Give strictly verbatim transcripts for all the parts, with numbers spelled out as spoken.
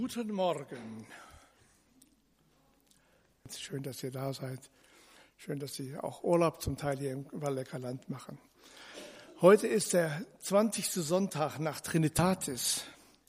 Guten Morgen. Schön, dass ihr da seid. Schön, dass Sie auch Urlaub zum Teil hier im Waldecker Land machen. Heute ist der zwanzigste Sonntag nach Trinitatis.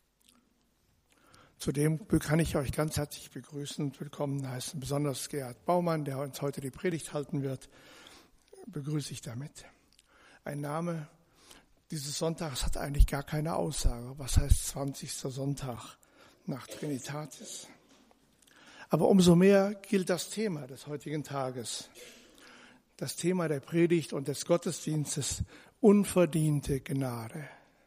Zudem kann ich euch ganz herzlich begrüßen und willkommen heißen. Besonders Gerhard Baumann, der uns heute die Predigt halten wird, begrüße ich damit. Ein Name dieses Sonntags hat eigentlich gar keine Aussage. Was heißt zwanzigster Sonntag nach Trinitatis? Aber umso mehr gilt das Thema des heutigen Tages. Das Thema der Predigt und des Gottesdienstes, unverdiente Gnade.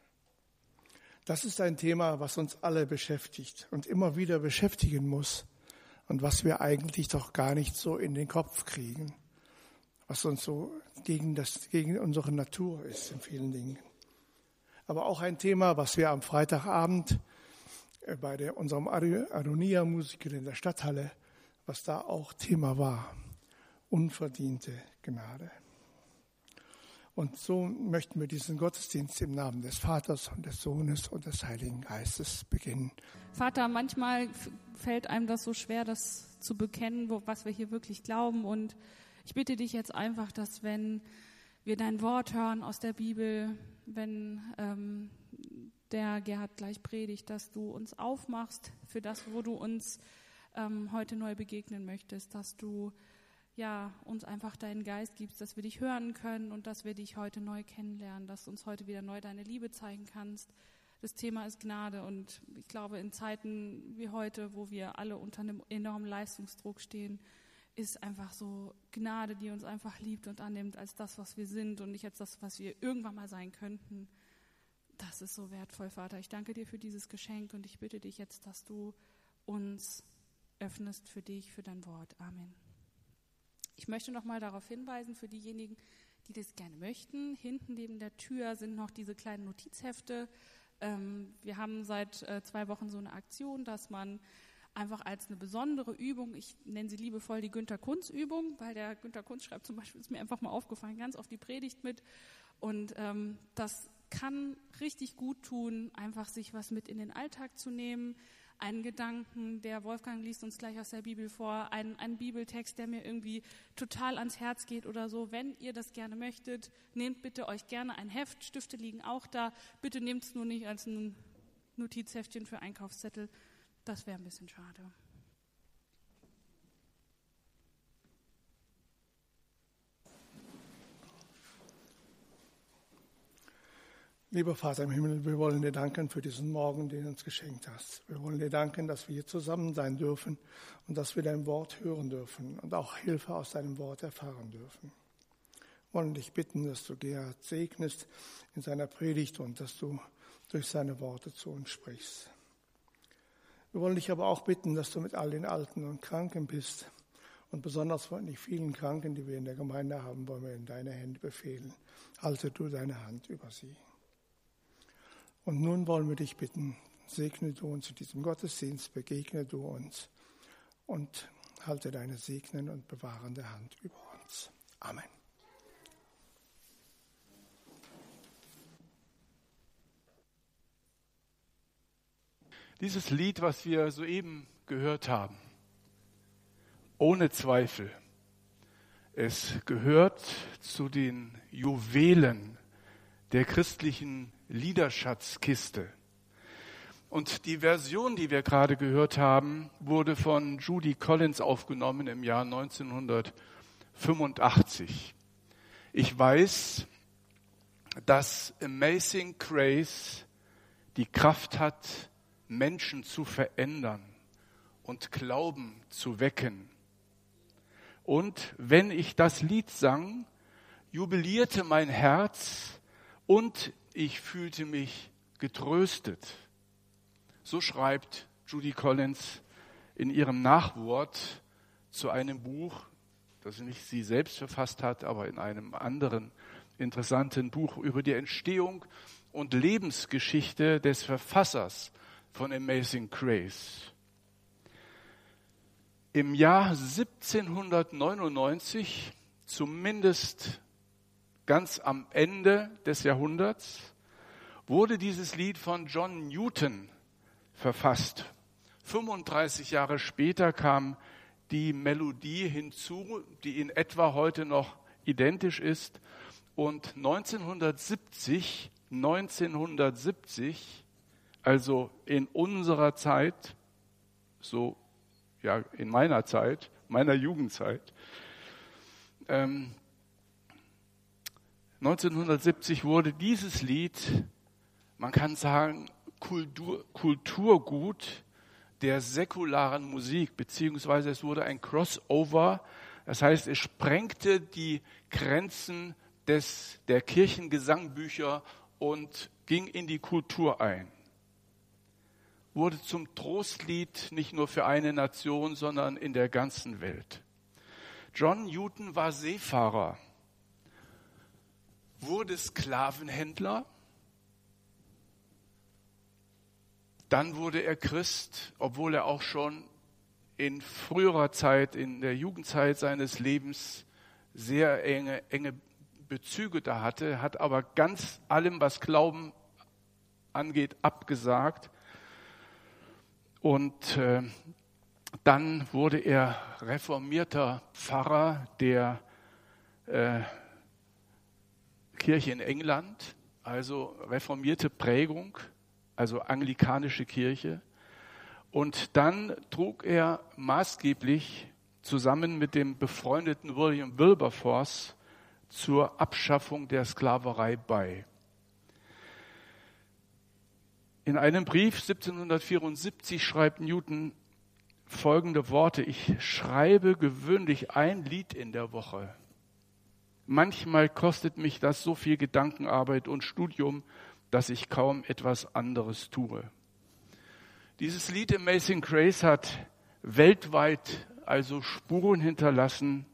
Das ist ein Thema, was uns alle beschäftigt und immer wieder beschäftigen muss und was wir eigentlich doch gar nicht so in den Kopf kriegen, was uns so gegen, das, gegen unsere Natur ist in vielen Dingen. Aber auch ein Thema, was wir am Freitagabend bei der, unserem Adonia-Musiker in der Stadthalle, was da auch Thema war, unverdiente Gnade. Und so möchten wir diesen Gottesdienst im Namen des Vaters und des Sohnes und des Heiligen Geistes beginnen. Vater, manchmal fällt einem das so schwer, das zu bekennen, wo, was wir hier wirklich glauben. Und ich bitte dich jetzt einfach, dass wenn wir dein Wort hören aus der Bibel, wenn ähm, der Gerhard gleich predigt, dass du uns aufmachst für das, wo du uns ähm, heute neu begegnen möchtest, dass du ja, uns einfach deinen Geist gibst, dass wir dich hören können und dass wir dich heute neu kennenlernen, dass du uns heute wieder neu deine Liebe zeigen kannst. Das Thema ist Gnade und ich glaube, in Zeiten wie heute, wo wir alle unter einem enormen Leistungsdruck stehen, ist einfach so Gnade, die uns einfach liebt und annimmt als das, was wir sind und nicht als das, was wir irgendwann mal sein könnten. Das ist so wertvoll, Vater. Ich danke dir für dieses Geschenk und ich bitte dich jetzt, dass du uns öffnest für dich, für dein Wort. Amen. Ich möchte noch mal darauf hinweisen, für diejenigen, die das gerne möchten, hinten neben der Tür sind noch diese kleinen Notizhefte. Ähm, wir haben seit äh, zwei Wochen so eine Aktion, dass man einfach als eine besondere Übung, ich nenne sie liebevoll die Günter-Kunz-Übung, weil der Günter Kunz schreibt zum Beispiel, ist mir einfach mal aufgefallen, ganz auf die Predigt mit. Und ähm, das kann richtig gut tun, einfach sich was mit in den Alltag zu nehmen. Einen Gedanken, der Wolfgang liest uns gleich aus der Bibel vor, einen, einen Bibeltext, der mir irgendwie total ans Herz geht oder so. Wenn ihr das gerne möchtet, nehmt bitte euch gerne ein Heft, Stifte liegen auch da. Bitte nehmt es nur nicht als ein Notizheftchen für Einkaufszettel. Das wäre ein bisschen schade. Lieber Vater im Himmel, wir wollen dir danken für diesen Morgen, den du uns geschenkt hast. Wir wollen dir danken, dass wir hier zusammen sein dürfen und dass wir dein Wort hören dürfen und auch Hilfe aus deinem Wort erfahren dürfen. Wir wollen dich bitten, dass du Gerhard segnest in seiner Predigt und dass du durch seine Worte zu uns sprichst. Wir wollen dich aber auch bitten, dass du mit all den Alten und Kranken bist und besonders von den vielen Kranken, die wir in der Gemeinde haben, wollen wir in deine Hände befehlen. Halte du deine Hand über sie. Und nun wollen wir dich bitten, segne du uns in diesem Gottesdienst, begegne du uns und halte deine segnende und bewahrende Hand über uns. Amen. Dieses Lied, was wir soeben gehört haben, ohne Zweifel, es gehört zu den Juwelen der christlichen Liederschatzkiste. Und die Version, die wir gerade gehört haben, wurde von Judy Collins aufgenommen im Jahr neunzehnhundertfünfundachtzig. Ich weiß, dass Amazing Grace die Kraft hat, Menschen zu verändern und Glauben zu wecken. Und wenn ich das Lied sang, jubilierte mein Herz und ich fühlte mich getröstet. So schreibt Judy Collins in ihrem Nachwort zu einem Buch, das nicht sie selbst verfasst hat, aber in einem anderen interessanten Buch über die Entstehung und Lebensgeschichte des Verfassers von Amazing Grace. Im Jahr siebzehnhundertneunundneunzig, zumindest ganz am Ende des Jahrhunderts, wurde dieses Lied von John Newton verfasst. fünfunddreißig Jahre später kam die Melodie hinzu, die in etwa heute noch identisch ist. Und neunzehnhundertsiebzig, neunzehnhundertsiebzig, also in unserer Zeit, so ja in meiner Zeit, meiner Jugendzeit, ähm, neunzehnhundertsiebzig wurde dieses Lied, man kann sagen, Kultur, Kulturgut der säkularen Musik, beziehungsweise es wurde ein Crossover, das heißt, es sprengte die Grenzen des, der Kirchengesangbücher und ging in die Kultur ein. Wurde zum Trostlied nicht nur für eine Nation, sondern in der ganzen Welt. John Newton war Seefahrer, wurde Sklavenhändler, dann wurde er Christ, obwohl er auch schon in früherer Zeit, in der Jugendzeit seines Lebens sehr enge, enge Bezüge da hatte, hat aber ganz allem, was Glauben angeht, abgesagt. Und äh, dann wurde er reformierter Pfarrer der äh, Kirche in England, also reformierte Prägung, also anglikanische Kirche. Und dann trug er maßgeblich zusammen mit dem befreundeten William Wilberforce zur Abschaffung der Sklaverei bei. In einem Brief siebzehnhundertvierundsiebzig schreibt Newton folgende Worte: Ich schreibe gewöhnlich ein Lied in der Woche. Manchmal kostet mich das so viel Gedankenarbeit und Studium, dass ich kaum etwas anderes tue. Dieses Lied Amazing Grace hat weltweit also Spuren hinterlassen.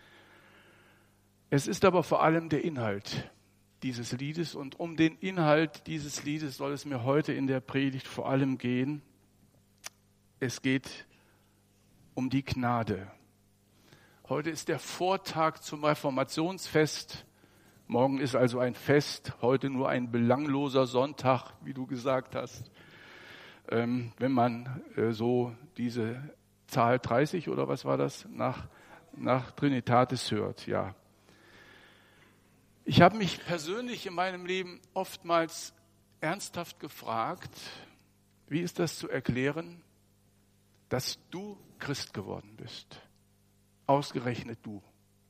Es ist aber vor allem der Inhalt dieses Liedes, und um den Inhalt dieses Liedes soll es mir heute in der Predigt vor allem gehen. Es geht um die Gnade. Heute ist der Vortag zum Reformationsfest. Morgen ist also ein Fest, heute nur ein belangloser Sonntag, wie du gesagt hast. Ähm, wenn man äh, so diese Zahl dreißig oder was war das, nach, nach Trinitatis hört, ja. Ich habe mich persönlich in meinem Leben oftmals ernsthaft gefragt, wie ist das zu erklären, dass du Christ geworden bist? Ausgerechnet du.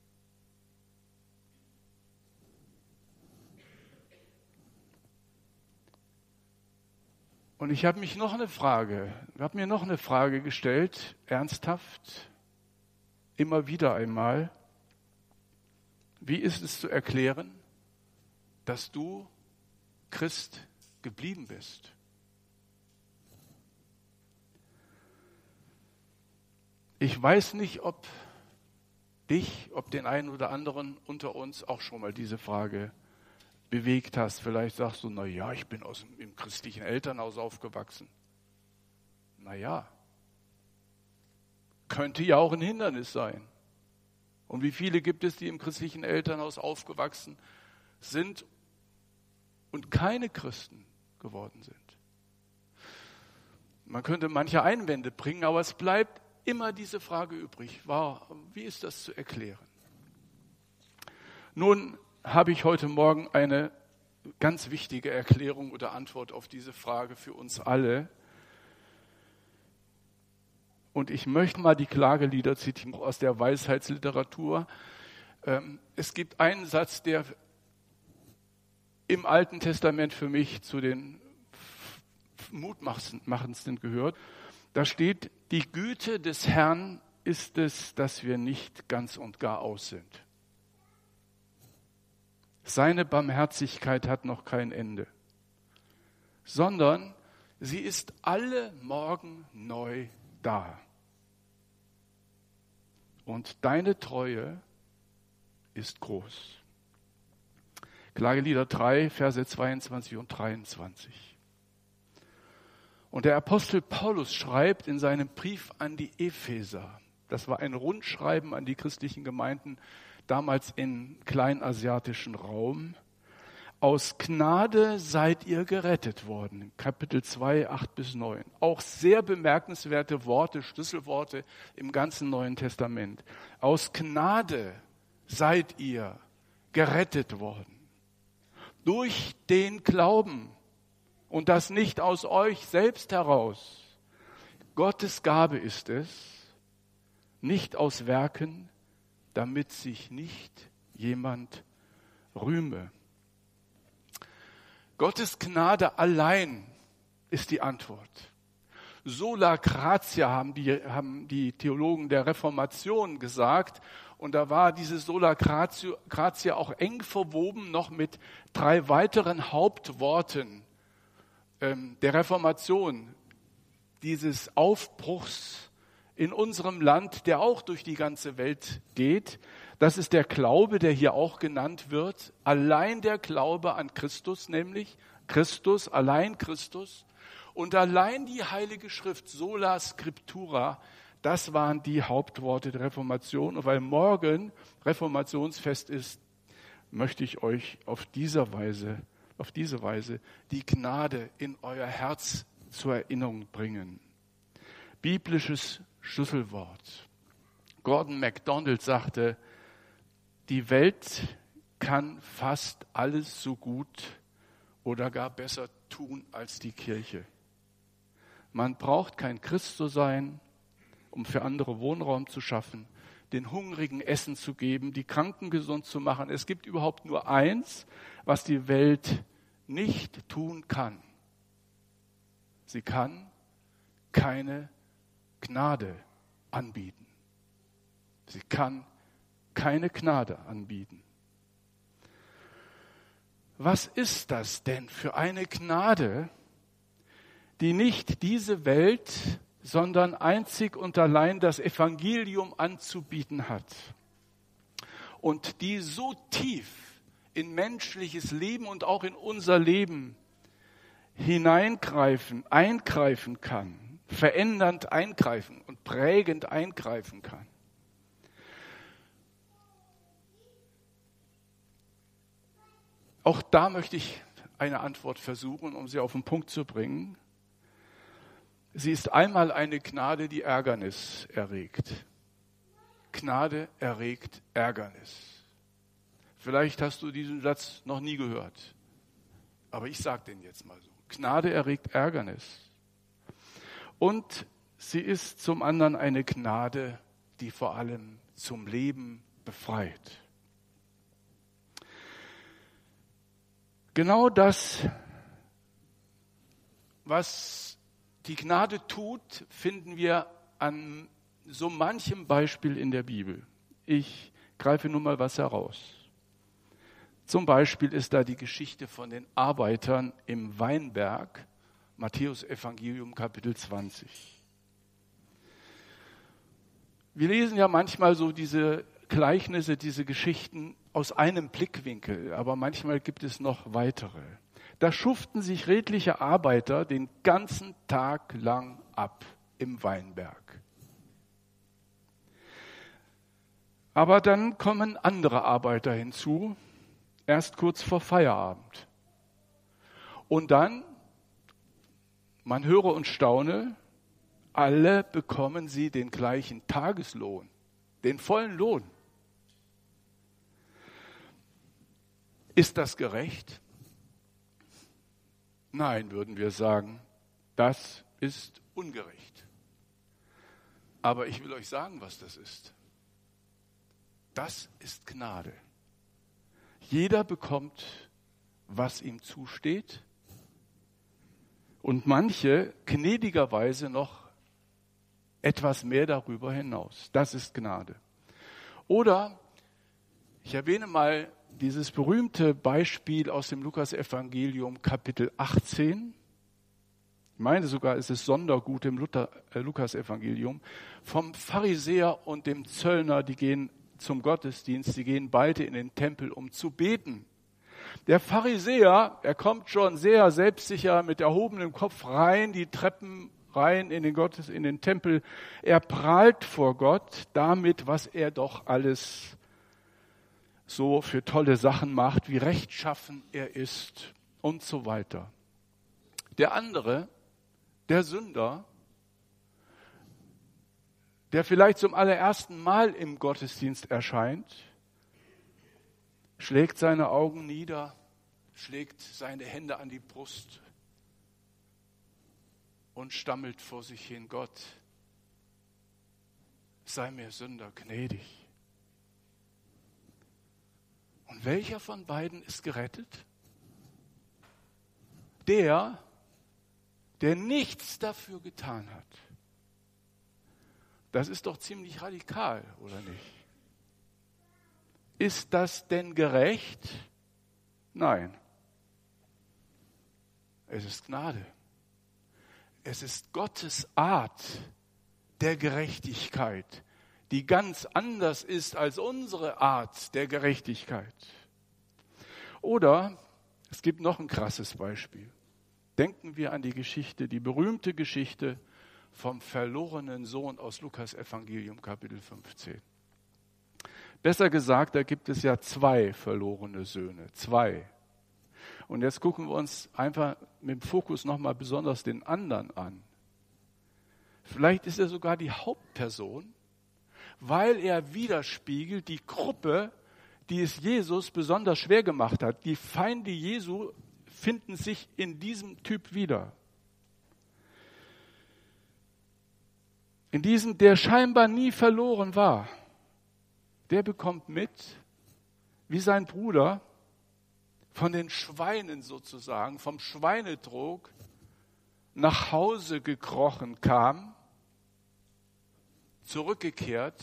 Und ich habe mich noch eine Frage, habe mir noch eine Frage gestellt, ernsthaft, immer wieder einmal. Wie ist es zu erklären, dass du Christ geblieben bist? Ich weiß nicht, ob dich, ob den einen oder anderen unter uns auch schon mal diese Frage bewegt hast. Vielleicht sagst du, na ja, ich bin aus dem, im christlichen Elternhaus aufgewachsen. Na ja, könnte ja auch ein Hindernis sein. Und wie viele gibt es, die im christlichen Elternhaus aufgewachsen sind und keine Christen geworden sind? Man könnte manche Einwände bringen, aber es bleibt immer diese Frage übrig. Wie ist das zu erklären? Nun habe ich heute Morgen eine ganz wichtige Erklärung oder Antwort auf diese Frage für uns alle. Und ich möchte mal die Klagelieder zitieren aus der Weisheitsliteratur. Es gibt einen Satz, der im Alten Testament für mich zu den mutmachendsten gehört. Da steht: Die Güte des Herrn ist es, dass wir nicht ganz und gar aus sind. Seine Barmherzigkeit hat noch kein Ende, sondern sie ist alle Morgen neu da. Und deine Treue ist groß. Klagelieder drei, Verse zweiundzwanzig und dreiundzwanzig. Und der Apostel Paulus schreibt in seinem Brief an die Epheser, das war ein Rundschreiben an die christlichen Gemeinden damals im kleinasiatischen Raum: Aus Gnade seid ihr gerettet worden. Kapitel zwei, acht bis neun. Auch sehr bemerkenswerte Worte, Schlüsselworte im ganzen Neuen Testament. Aus Gnade seid ihr gerettet worden. Durch den Glauben. Und das nicht aus euch selbst heraus. Gottes Gabe ist es, nicht aus Werken, damit sich nicht jemand rühme. Gottes Gnade allein ist die Antwort. Sola gratia haben die, haben die Theologen der Reformation gesagt. Und da war diese Sola gratia auch eng verwoben noch mit drei weiteren Hauptworten ähm, der Reformation, dieses Aufbruchs in unserem Land, der auch durch die ganze Welt geht. Das ist der Glaube, der hier auch genannt wird. Allein der Glaube an Christus, nämlich Christus, allein Christus. Und allein die Heilige Schrift, Sola Scriptura, das waren die Hauptworte der Reformation. Und weil morgen Reformationsfest ist, möchte ich euch auf diese Weise, auf diese Weise die Gnade in euer Herz zur Erinnerung bringen. Biblisches Schlüsselwort. Gordon MacDonald sagte, die Welt kann fast alles so gut oder gar besser tun als die Kirche. Man braucht kein Christ zu sein, um für andere Wohnraum zu schaffen, den Hungrigen Essen zu geben, die Kranken gesund zu machen. Es gibt überhaupt nur eins, was die Welt nicht tun kann. Sie kann keine Gnade anbieten. Sie kann keine Gnade anbieten. Was ist das denn für eine Gnade, die nicht diese Welt, sondern einzig und allein das Evangelium anzubieten hat und die so tief in menschliches Leben und auch in unser Leben hineingreifen, eingreifen kann, verändernd eingreifen und prägend eingreifen kann. Auch da möchte ich eine Antwort versuchen, um sie auf den Punkt zu bringen. Sie ist einmal eine Gnade, die Ärgernis erregt. Gnade erregt Ärgernis. Vielleicht hast du diesen Satz noch nie gehört, aber ich sage den jetzt mal so. Gnade erregt Ärgernis. Und sie ist zum anderen eine Gnade, die vor allem zum Leben befreit. Genau das, was die Gnade tut, finden wir an so manchem Beispiel in der Bibel. Ich greife nur mal was heraus. Zum Beispiel ist da die Geschichte von den Arbeitern im Weinberg, Matthäus Evangelium Kapitel zwanzig. Wir lesen ja manchmal so diese Gleichnisse, diese Geschichten aus einem Blickwinkel, aber manchmal gibt es noch weitere. Da schuften sich redliche Arbeiter den ganzen Tag lang ab im Weinberg. Aber dann kommen andere Arbeiter hinzu, erst kurz vor Feierabend. Und dann, man höre und staune, alle bekommen sie den gleichen Tageslohn, den vollen Lohn. Ist das gerecht? Nein, würden wir sagen, das ist ungerecht. Aber ich will euch sagen, was das ist. Das ist Gnade. Jeder bekommt, was ihm zusteht, und manche gnädigerweise noch etwas mehr darüber hinaus. Das ist Gnade. Oder ich erwähne mal dieses berühmte Beispiel aus dem Lukas-Evangelium, Kapitel achtzehn. Ich meine sogar, es ist Sondergut im Luther, äh, Lukas-Evangelium. Vom Pharisäer und dem Zöllner, die gehen zum Gottesdienst, die gehen beide in den Tempel, um zu beten. Der Pharisäer, er kommt schon sehr selbstsicher mit erhobenem Kopf rein, die Treppen rein in den Gottes, in den Tempel. Er prahlt vor Gott damit, was er doch alles so für tolle Sachen macht, wie rechtschaffen er ist und so weiter. Der andere, der Sünder, der vielleicht zum allerersten Mal im Gottesdienst erscheint, schlägt seine Augen nieder, schlägt seine Hände an die Brust und stammelt vor sich hin: Gott, sei mir Sünder gnädig. Und welcher von beiden ist gerettet? Der, der nichts dafür getan hat. Das ist doch ziemlich radikal, oder nicht? Ist das denn gerecht? Nein. Es ist Gnade. Es ist Gottes Art der Gerechtigkeit, die ganz anders ist als unsere Art der Gerechtigkeit. Oder es gibt noch ein krasses Beispiel. Denken wir an die Geschichte, die berühmte Geschichte vom verlorenen Sohn aus Lukas Evangelium, Kapitel fünfzehn. Besser gesagt, da gibt es ja zwei verlorene Söhne, zwei. Und jetzt gucken wir uns einfach mit dem Fokus nochmal besonders den anderen an. Vielleicht ist er sogar die Hauptperson, weil er widerspiegelt die Gruppe, die es Jesus besonders schwer gemacht hat. Die Feinde Jesu finden sich in diesem Typ wieder. In diesem, der scheinbar nie verloren war. Der bekommt mit, wie sein Bruder von den Schweinen sozusagen, vom Schweinetrog nach Hause gekrochen kam, zurückgekehrt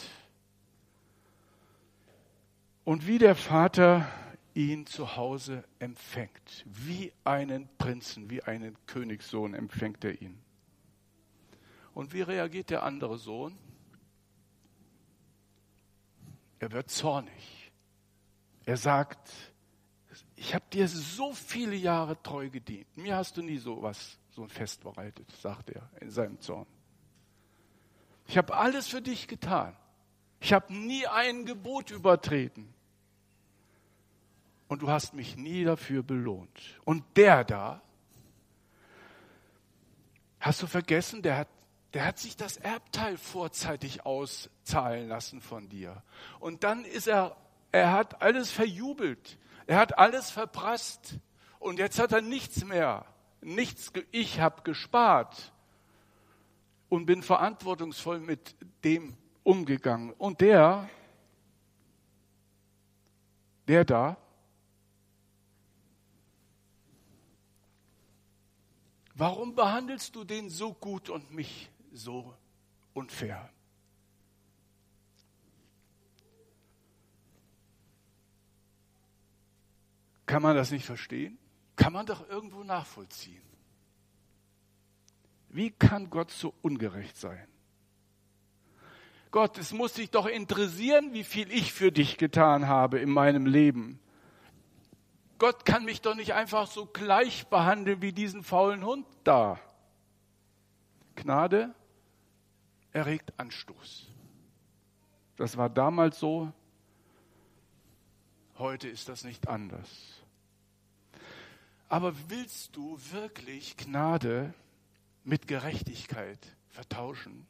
und wie der Vater ihn zu Hause empfängt. Wie einen Prinzen, wie einen Königssohn empfängt er ihn. Und wie reagiert der andere Sohn? Er wird zornig. Er sagt: Ich habe dir so viele Jahre treu gedient. Mir hast du nie so was, so ein Fest bereitet, sagt er in seinem Zorn. Ich habe alles für dich getan. Ich habe nie ein Gebot übertreten. Und du hast mich nie dafür belohnt. Und der da, hast du vergessen, der hat, der hat sich das Erbteil vorzeitig auszahlen lassen von dir. Und dann ist er, er hat alles verjubelt. Er hat alles verprasst. Und jetzt hat er nichts mehr. Nichts, ich habe gespart. Und bin verantwortungsvoll mit dem umgegangen. Und der, der da, warum behandelst du den so gut und mich so unfair? Kann man das nicht verstehen? Kann man doch irgendwo nachvollziehen. Wie kann Gott so ungerecht sein? Gott, es muss dich doch interessieren, wie viel ich für dich getan habe in meinem Leben. Gott kann mich doch nicht einfach so gleich behandeln wie diesen faulen Hund da. Gnade erregt Anstoß. Das war damals so, heute ist das nicht anders. Aber willst du wirklich Gnade mit Gerechtigkeit vertauschen?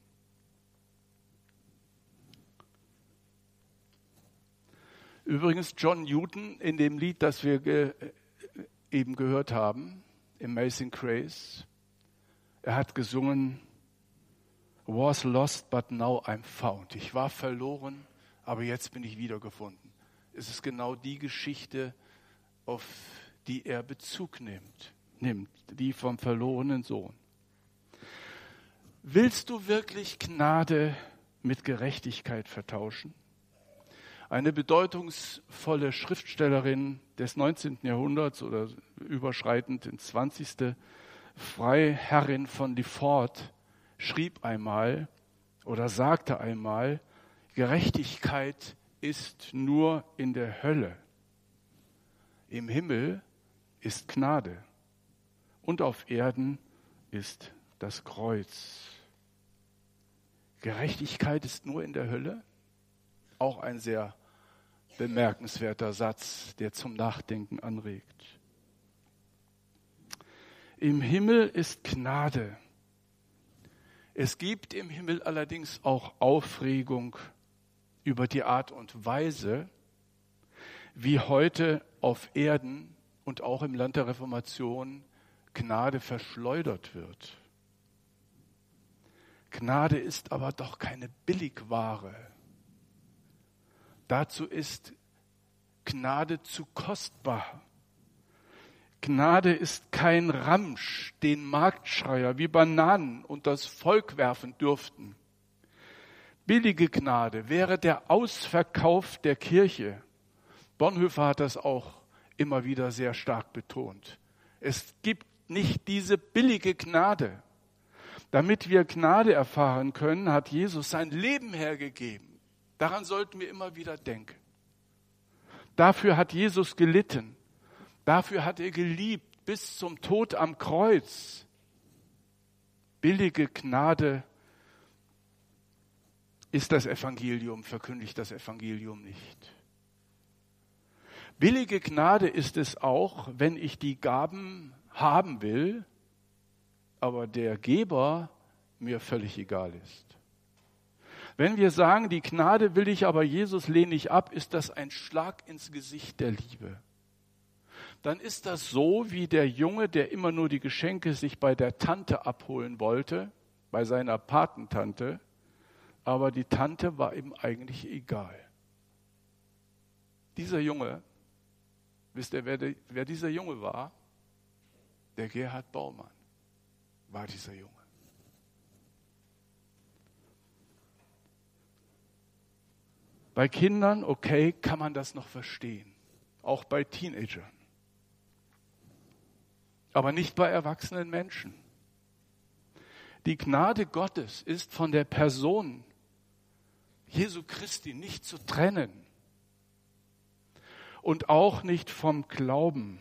Übrigens John Newton in dem Lied, das wir ge- eben gehört haben, Amazing Grace, er hat gesungen, was lost but now I'm found. Ich war verloren, aber jetzt bin ich wiedergefunden. Es ist genau die Geschichte, auf die er Bezug nimmt, nimmt, die vom verlorenen Sohn. Willst du wirklich Gnade mit Gerechtigkeit vertauschen? Eine bedeutungsvolle Schriftstellerin des neunzehnten Jahrhunderts oder überschreitend ins zwanzigste Freiherrin von Lefort schrieb einmal oder sagte einmal, Gerechtigkeit ist nur in der Hölle. Im Himmel ist Gnade und auf Erden ist das Kreuz. Gerechtigkeit ist nur in der Hölle? Auch ein sehr bemerkenswerter Satz, der zum Nachdenken anregt. Im Himmel ist Gnade. Es gibt im Himmel allerdings auch Aufregung über die Art und Weise, wie heute auf Erden und auch im Land der Reformation Gnade verschleudert wird. Gnade ist aber doch keine Billigware. Dazu ist Gnade zu kostbar. Gnade ist kein Ramsch, den Marktschreier wie Bananen unter das Volk werfen dürften. Billige Gnade wäre der Ausverkauf der Kirche. Bonhoeffer hat das auch immer wieder sehr stark betont. Es gibt nicht diese billige Gnade. Damit wir Gnade erfahren können, hat Jesus sein Leben hergegeben. Daran sollten wir immer wieder denken. Dafür hat Jesus gelitten. Dafür hat er geliebt bis zum Tod am Kreuz. Billige Gnade ist das Evangelium, verkündigt das Evangelium nicht. Billige Gnade ist es auch, wenn ich die Gaben haben will, aber der Geber mir völlig egal ist. Wenn wir sagen, die Gnade will ich, aber Jesus lehne ich ab, ist das ein Schlag ins Gesicht der Liebe. Dann ist das so wie der Junge, der immer nur die Geschenke sich bei der Tante abholen wollte, bei seiner Patentante, aber die Tante war ihm eigentlich egal. Dieser Junge, wisst ihr, wer, der, wer dieser Junge war? Der Gerhard Baumann war dieser Junge. Bei Kindern, okay, kann man das noch verstehen. Auch bei Teenagern. Aber nicht bei erwachsenen Menschen. Die Gnade Gottes ist von der Person Jesu Christi nicht zu trennen. Und auch nicht vom Glauben.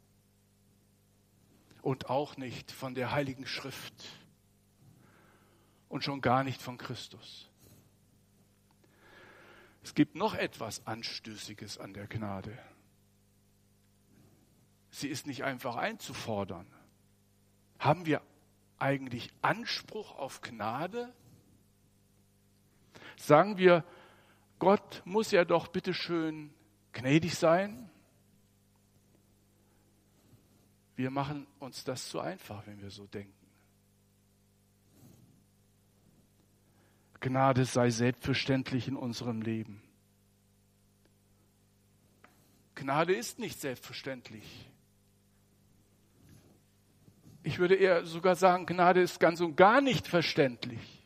Und auch nicht von der Heiligen Schrift. Und schon gar nicht von Christus. Es gibt noch etwas Anstößiges an der Gnade. Sie ist nicht einfach einzufordern. Haben wir eigentlich Anspruch auf Gnade? Sagen wir, Gott muss ja doch bitteschön gnädig sein? Wir machen uns das zu einfach, wenn wir so denken. Gnade sei selbstverständlich in unserem Leben. Gnade ist nicht selbstverständlich. Ich würde eher sogar sagen, Gnade ist ganz und gar nicht verständlich.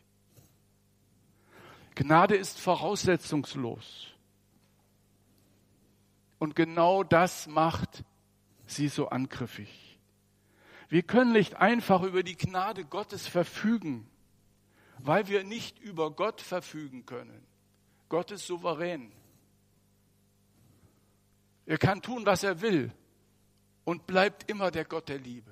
Gnade ist voraussetzungslos. Und genau das macht sie so angriffig. Wir können nicht einfach über die Gnade Gottes verfügen, weil wir nicht über Gott verfügen können. Gott ist souverän. Er kann tun, was er will und bleibt immer der Gott der Liebe.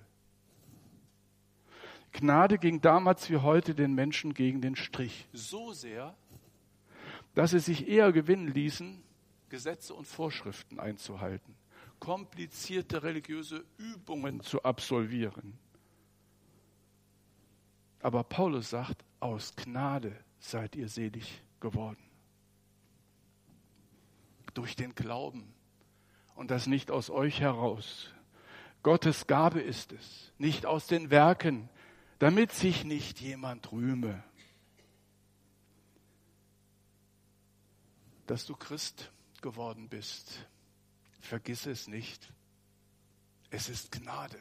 Gnade ging damals wie heute den Menschen gegen den Strich. So sehr, dass sie sich eher gewinnen ließen, Gesetze und Vorschriften einzuhalten, komplizierte religiöse Übungen zu absolvieren. Aber Paulus sagt, aus Gnade seid ihr selig geworden. Durch den Glauben. Und das nicht aus euch heraus. Gottes Gabe ist es, nicht aus den Werken, damit sich nicht jemand rühme. Dass du Christ geworden bist, vergiss es nicht. Es ist Gnade.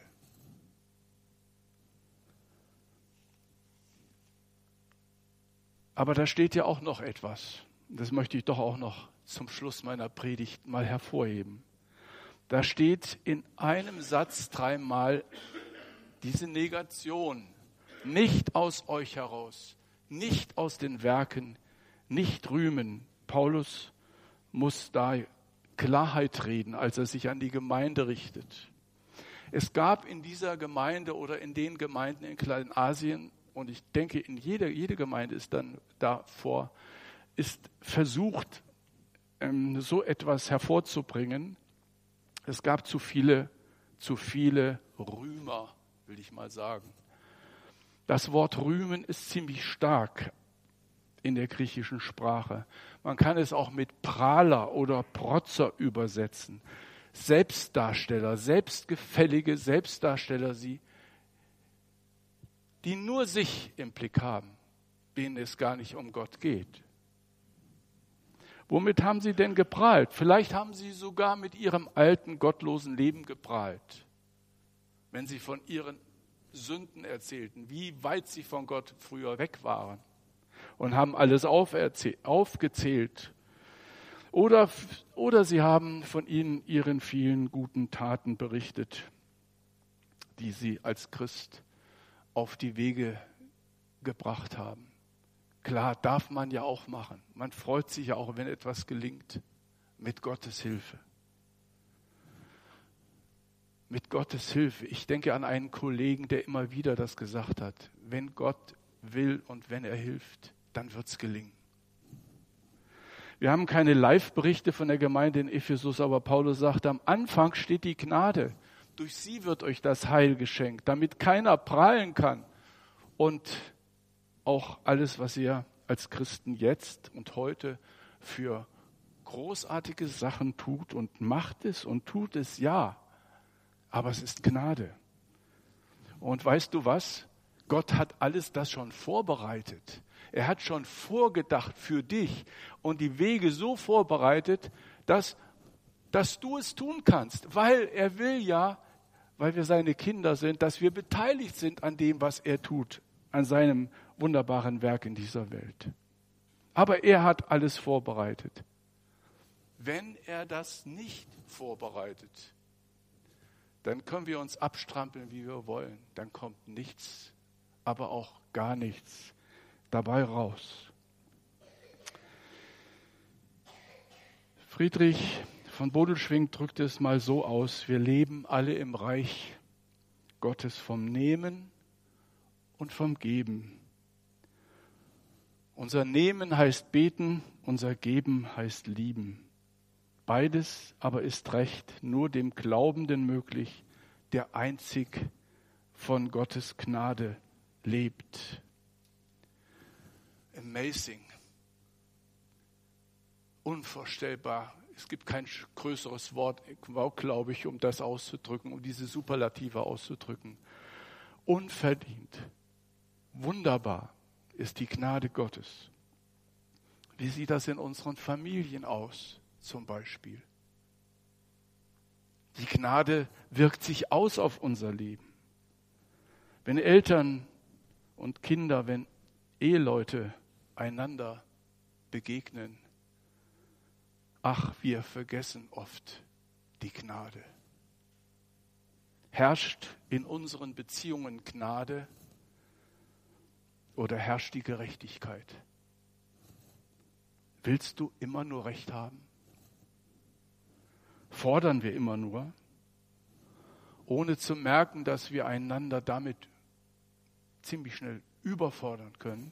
Aber da steht ja auch noch etwas. Das möchte ich doch auch noch zum Schluss meiner Predigt mal hervorheben. Da steht in einem Satz dreimal diese Negation. Nicht aus euch heraus, nicht aus den Werken, nicht rühmen. Paulus muss da Klarheit reden, als er sich an die Gemeinde richtet. Es gab in dieser Gemeinde oder in den Gemeinden in Kleinasien, und ich denke, in jeder, jede Gemeinde ist dann davor, ist versucht, ähm, so etwas hervorzubringen. Es gab zu viele, zu viele Rühmer, will ich mal sagen. Das Wort rühmen ist ziemlich stark in der griechischen Sprache. Man kann es auch mit Prahler oder Protzer übersetzen. Selbstdarsteller, selbstgefällige Selbstdarsteller, sie, die nur sich im Blick haben, denen es gar nicht um Gott geht. Womit haben sie denn geprahlt? Vielleicht haben sie sogar mit ihrem alten, gottlosen Leben geprahlt, wenn sie von ihren Sünden erzählten, wie weit sie von Gott früher weg waren und haben alles aufgezählt. Oder, oder sie haben von ihnen ihren vielen guten Taten berichtet, die sie als Christ auf die Wege gebracht haben. Klar, darf man ja auch machen. Man freut sich ja auch, wenn etwas gelingt, mit Gottes Hilfe. Mit Gottes Hilfe. Ich denke an einen Kollegen, der immer wieder das gesagt hat. Wenn Gott will und wenn er hilft, dann wird es gelingen. Wir haben keine Live-Berichte von der Gemeinde in Ephesus, aber Paulus sagt, am Anfang steht die Gnade. Durch sie wird euch das Heil geschenkt, damit keiner prahlen kann. Und auch alles, was ihr als Christen jetzt und heute für großartige Sachen tut und macht es und tut es, ja. Aber es ist Gnade. Und weißt du was? Gott hat alles das schon vorbereitet. Er hat schon vorgedacht für dich und die Wege so vorbereitet, dass, dass du es tun kannst. Weil er will ja, weil wir seine Kinder sind, dass wir beteiligt sind an dem, was er tut, an seinem wunderbaren Werk in dieser Welt. Aber er hat alles vorbereitet. Wenn er das nicht vorbereitet, dann können wir uns abstrampeln, wie wir wollen. Dann kommt nichts, aber auch gar nichts dabei raus. Friedrich von Bodelschwingh drückt es mal so aus: Wir leben alle im Reich Gottes vom Nehmen und vom Geben. Unser Nehmen heißt beten, unser Geben heißt lieben. Beides aber ist recht nur dem Glaubenden möglich, der einzig von Gottes Gnade lebt. Amazing. Unvorstellbar. Es gibt kein größeres Wort, glaube ich, um das auszudrücken, um diese Superlative auszudrücken. Unverdient. Wunderbar ist die Gnade Gottes. Wie sieht das in unseren Familien aus, zum Beispiel? Die Gnade wirkt sich aus auf unser Leben. Wenn Eltern und Kinder, wenn Eheleute einander begegnen, ach, wir vergessen oft die Gnade. Herrscht in unseren Beziehungen Gnade oder herrscht die Gerechtigkeit? Willst du immer nur Recht haben? Fordern wir immer nur, ohne zu merken, dass wir einander damit ziemlich schnell überfordern können?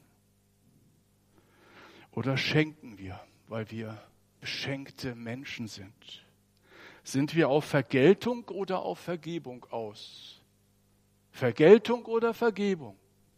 Oder schenken wir, weil wir beschenkte Menschen sind? Sind wir auf Vergeltung oder auf Vergebung aus? Vergeltung oder Vergebung?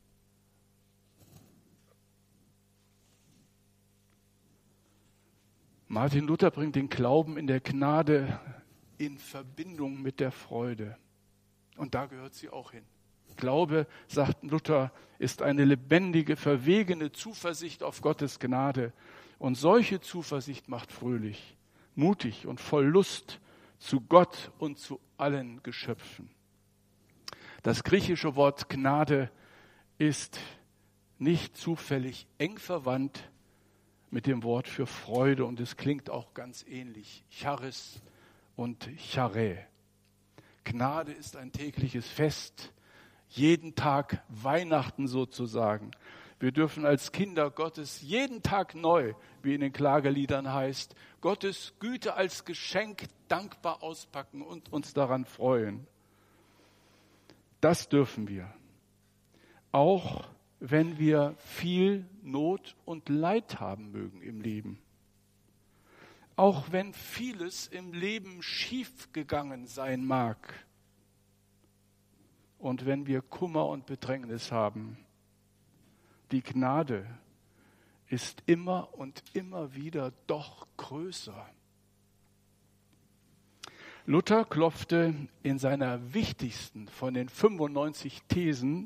Martin Luther bringt den Glauben in der Gnade in Verbindung mit der Freude. Und da gehört sie auch hin. Glaube, sagt Luther, ist eine lebendige, verwegene Zuversicht auf Gottes Gnade. Und solche Zuversicht macht fröhlich, mutig und voll Lust zu Gott und zu allen Geschöpfen. Das griechische Wort Gnade ist nicht zufällig eng verwandt mit dem Wort für Freude und es klingt auch ganz ähnlich. Charis und Charä. Gnade ist ein tägliches Fest, jeden Tag Weihnachten sozusagen. Wir dürfen als Kinder Gottes jeden Tag neu, wie in den Klageliedern heißt, Gottes Güte als Geschenk dankbar auspacken und uns daran freuen. Das dürfen wir. Auch wenn wir viel Not und Leid haben mögen im Leben. auch wenn vieles im Leben schief gegangen sein mag und wenn wir Kummer und Bedrängnis haben, die Gnade ist immer und immer wieder doch größer. Luther klopfte in seiner wichtigsten von den fünfundneunzig Thesen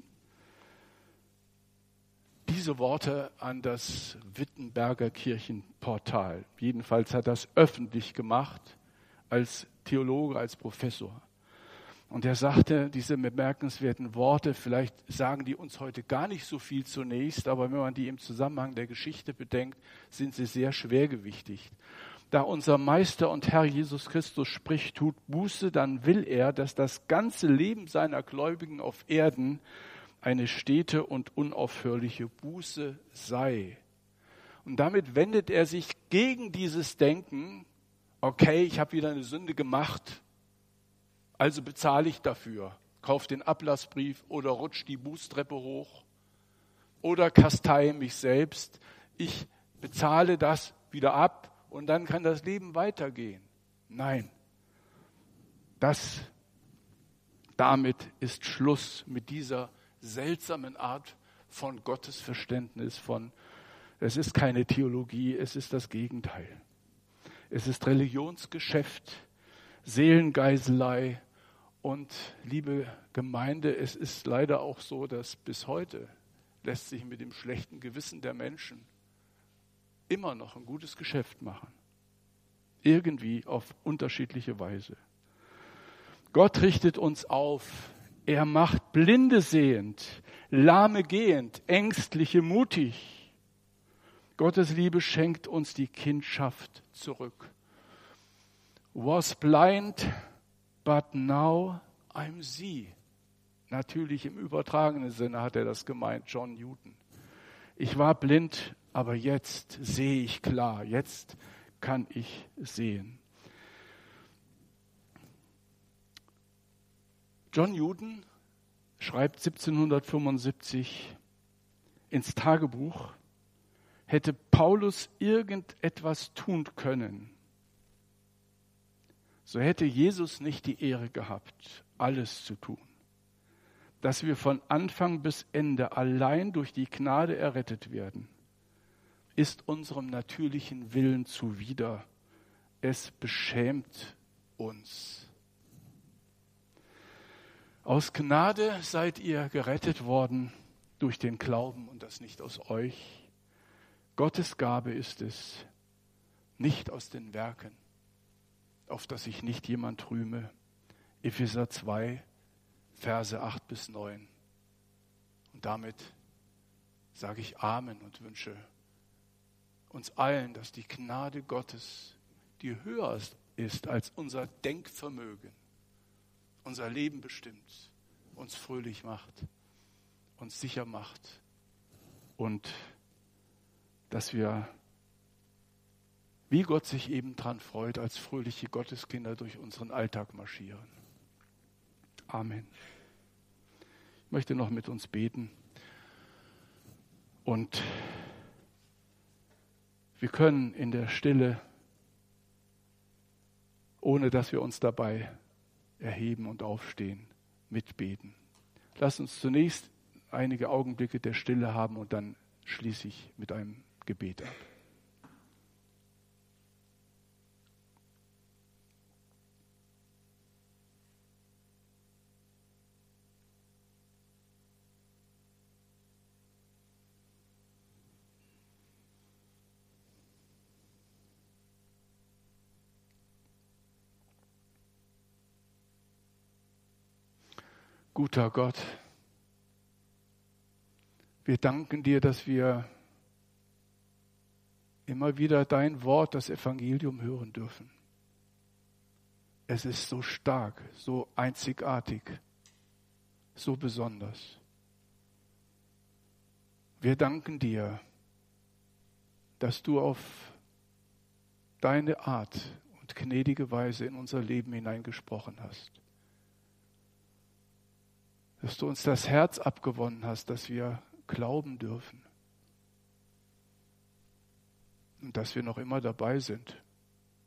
diese Worte an das Wittenberger Kirchenportal. Jedenfalls hat er das öffentlich gemacht als Theologe, als Professor. Und er sagte diese bemerkenswerten Worte, vielleicht sagen die uns heute gar nicht so viel zunächst, aber wenn man die im Zusammenhang der Geschichte bedenkt, sind sie sehr schwergewichtig. Da unser Meister und Herr Jesus Christus spricht, tut Buße, dann will er, dass das ganze Leben seiner Gläubigen auf Erden eine stete und unaufhörliche Buße sei. Und damit wendet er sich gegen dieses Denken, okay, ich habe wieder eine Sünde gemacht, also bezahle ich dafür, kauf den Ablassbrief oder rutsch die Bußtreppe hoch oder kastei mich selbst. Ich bezahle das wieder ab und dann kann das Leben weitergehen. Nein, das, damit ist Schluss mit dieser seltsamen Art von Gottesverständnis, von, es ist keine Theologie, es ist das Gegenteil. Es ist Religionsgeschäft, Seelengeiselei und, liebe Gemeinde, es ist leider auch so, dass bis heute lässt sich mit dem schlechten Gewissen der Menschen immer noch ein gutes Geschäft machen. Irgendwie auf unterschiedliche Weise. Gott richtet uns auf. Er macht Blinde sehend, Lahme gehend, Ängstliche mutig. Gottes Liebe schenkt uns die Kindschaft zurück. Was blind, but now I'm see. Natürlich im übertragenen Sinne hat er das gemeint, John Newton. Ich war blind, aber jetzt sehe ich klar, jetzt kann ich sehen. John Newton schreibt siebzehnhundertfünfundsiebzig ins Tagebuch, hätte Paulus irgendetwas tun können, so hätte Jesus nicht die Ehre gehabt, alles zu tun. Dass wir von Anfang bis Ende allein durch die Gnade errettet werden, ist unserem natürlichen Willen zuwider. Es beschämt uns. Aus Gnade seid ihr gerettet worden durch den Glauben und das nicht aus euch. Gottes Gabe ist es, nicht aus den Werken, auf dass sich nicht jemand rühme. Epheser zwei, Verse acht bis neun. Und damit sage ich Amen und wünsche uns allen, dass die Gnade Gottes, die höher ist als unser Denkvermögen, unser Leben bestimmt, uns fröhlich macht, uns sicher macht und dass wir, wie Gott sich eben dran freut, als fröhliche Gotteskinder durch unseren Alltag marschieren. Amen. Ich möchte noch mit uns beten und wir können in der Stille, ohne dass wir uns dabei erheben und aufstehen, mitbeten. Lass uns zunächst einige Augenblicke der Stille haben und dann schließe ich mit einem Gebet ab. Guter Gott, wir danken dir, dass wir immer wieder dein Wort, das Evangelium, hören dürfen. Es ist so stark, so einzigartig, so besonders. Wir danken dir, dass du auf deine Art und gnädige Weise in unser Leben hineingesprochen hast. Dass du uns das Herz abgewonnen hast, dass wir glauben dürfen. Und dass wir noch immer dabei sind,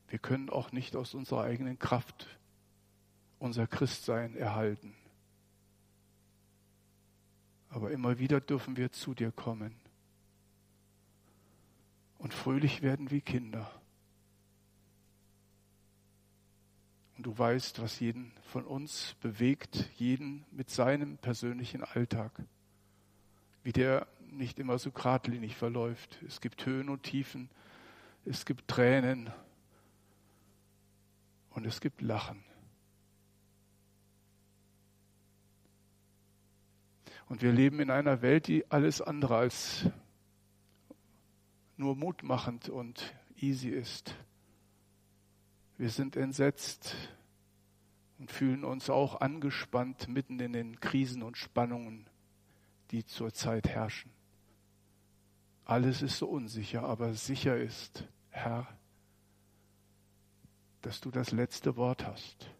Wir können auch nicht aus unserer eigenen Kraft unser Christsein erhalten. Aber immer wieder dürfen wir zu dir kommen und fröhlich werden wie Kinder. Und du weißt, was jeden von uns bewegt, jeden mit seinem persönlichen Alltag, wie der nicht immer so geradlinig verläuft. Es gibt Höhen und Tiefen, es gibt Tränen und es gibt Lachen. Und wir leben in einer Welt, die alles andere als nur mutmachend und easy ist. Wir sind entsetzt und fühlen uns auch angespannt mitten in den Krisen und Spannungen, die zurzeit herrschen. Alles ist so unsicher, aber sicher ist, Herr, dass du das letzte Wort hast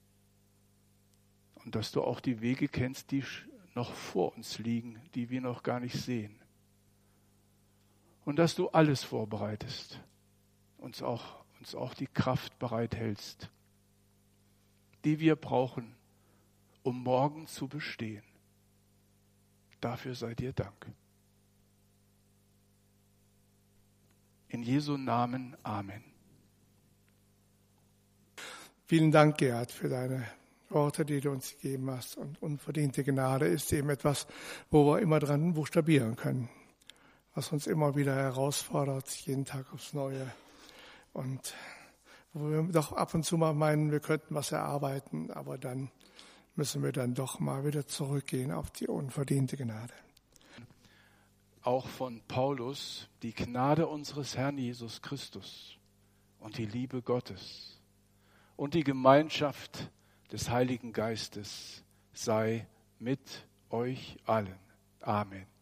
und dass du auch die Wege kennst, die noch vor uns liegen, die wir noch gar nicht sehen. Und dass du alles vorbereitest, uns auch, uns auch die Kraft bereithältst, die wir brauchen, um morgen zu bestehen. Dafür sei dir Dank. In Jesu Namen, Amen. Vielen Dank, Gerhard, für deine Worte, die du uns gegeben hast. Und unverdiente Gnade ist eben etwas, wo wir immer dran buchstabieren können, was uns immer wieder herausfordert, jeden Tag aufs Neue. Und wo wir doch ab und zu mal meinen, wir könnten was erarbeiten, aber dann müssen wir dann doch mal wieder zurückgehen auf die unverdiente Gnade. Auch von Paulus, die Gnade unseres Herrn Jesus Christus und die Liebe Gottes und die Gemeinschaft des Heiligen Geistes sei mit euch allen. Amen.